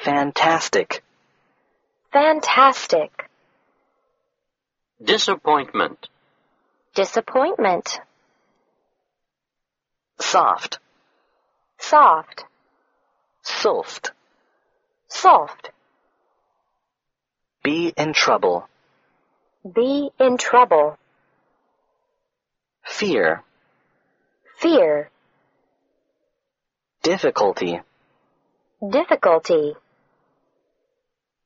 Fantastic. Fantastic. Disappointment. Disappointment. Soft. Soft. Soft. Soft. Be in trouble. Be in trouble. Fear. Fear. Difficulty. Difficulty.